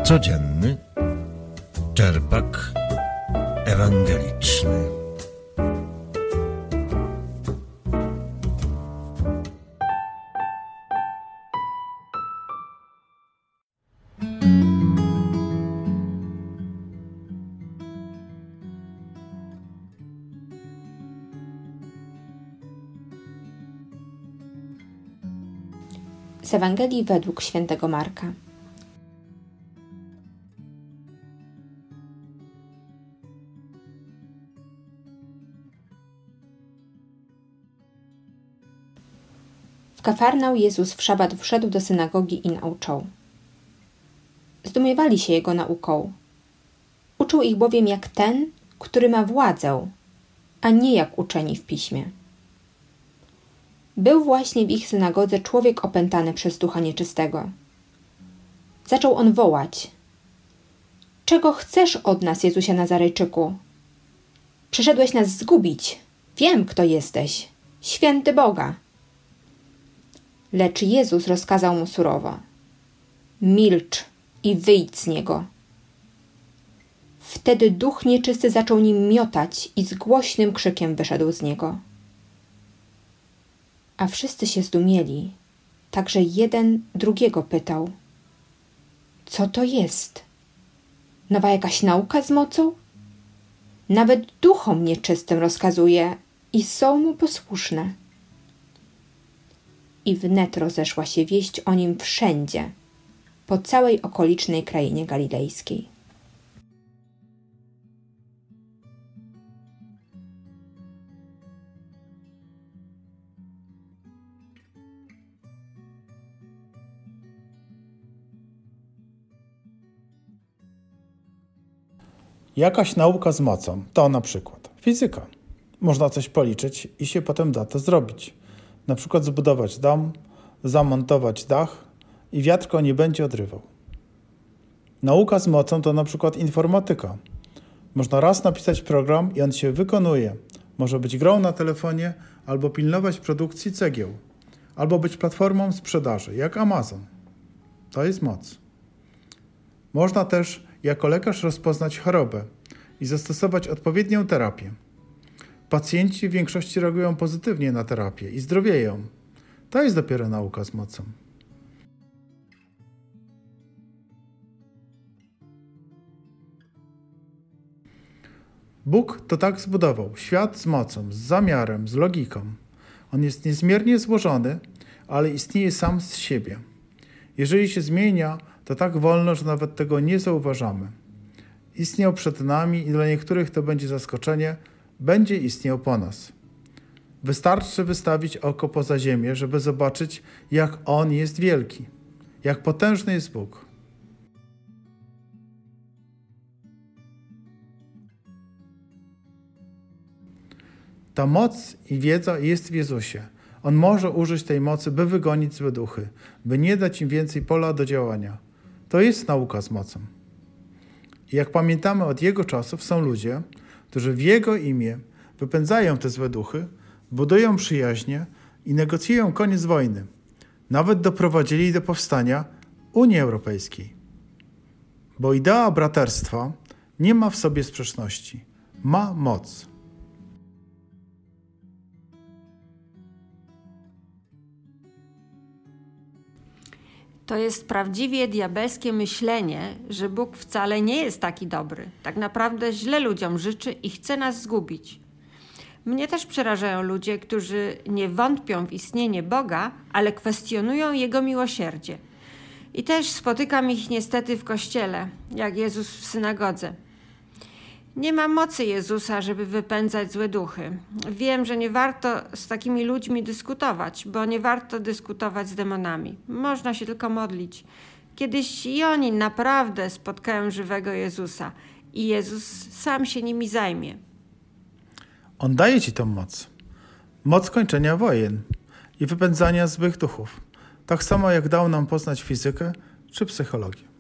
Codzienny czerpak ewangeliczny. Z Ewangelii według świętego Marka. W Kafarnaum Jezus w szabat wszedł do synagogi i nauczał. Zdumiewali się Jego nauką. Uczył ich bowiem jak ten, który ma władzę, a nie jak uczeni w piśmie. Był właśnie w ich synagodze człowiek opętany przez ducha nieczystego. Zaczął on wołać: „Czego chcesz od nas, Jezusie Nazarejczyku? Przyszedłeś nas zgubić. Wiem, kto jesteś. Święty Boga”. Lecz Jezus rozkazał mu surowo: „Milcz i wyjdź z niego”. Wtedy duch nieczysty zaczął nim miotać i z głośnym krzykiem wyszedł z niego. A wszyscy się zdumieli, także jeden drugiego pytał: „Co to jest? Nowa jakaś nauka z mocą? Nawet duchom nieczystym rozkazuje i są mu posłuszne”. I wnet rozeszła się wieść o nim wszędzie, po całej okolicznej krainie galilejskiej. Jakaś nauka z mocą, to na przykład fizyka. Można coś policzyć i się potem da to zrobić. Na przykład zbudować dom, zamontować dach i wiatr go nie będzie odrywał. Nauka z mocą to na przykład informatyka. Można raz napisać program i on się wykonuje. Może być grą na telefonie albo pilnować produkcji cegieł. Albo być platformą sprzedaży, jak Amazon. To jest moc. Można też jako lekarz rozpoznać chorobę i zastosować odpowiednią terapię. Pacjenci w większości reagują pozytywnie na terapię i zdrowieją. To jest dopiero nauka z mocą. Bóg to tak zbudował świat z mocą, z zamiarem, z logiką. On jest niezmiernie złożony, ale istnieje sam z siebie. Jeżeli się zmienia, to tak wolno, że nawet tego nie zauważamy. Istniał przed nami i dla niektórych to będzie zaskoczenie, będzie istniał po nas. Wystarczy wystawić oko poza ziemię, żeby zobaczyć, jak On jest wielki, jak potężny jest Bóg. Ta moc i wiedza jest w Jezusie. On może użyć tej mocy, by wygonić złe duchy, by nie dać im więcej pola do działania. To jest nauka z mocą. I jak pamiętamy od Jego czasów, są ludzie, którzy w Jego imię wypędzają te złe duchy, budują przyjaźnie i negocjują koniec wojny. Nawet doprowadzili do powstania Unii Europejskiej. Bo idea braterstwa nie ma w sobie sprzeczności. Ma moc. To jest prawdziwie diabelskie myślenie, że Bóg wcale nie jest taki dobry. Tak naprawdę źle ludziom życzy i chce nas zgubić. Mnie też przerażają ludzie, którzy nie wątpią w istnienie Boga, ale kwestionują Jego miłosierdzie. I też spotykam ich niestety w kościele, jak Jezus w synagodze. Nie ma mocy Jezusa, żeby wypędzać złe duchy. Wiem, że nie warto z takimi ludźmi dyskutować, bo nie warto dyskutować z demonami. Można się tylko modlić. Kiedyś i oni naprawdę spotkają żywego Jezusa i Jezus sam się nimi zajmie. On daje ci tą moc. Moc kończenia wojen i wypędzania złych duchów. Tak samo jak dał nam poznać fizykę czy psychologię.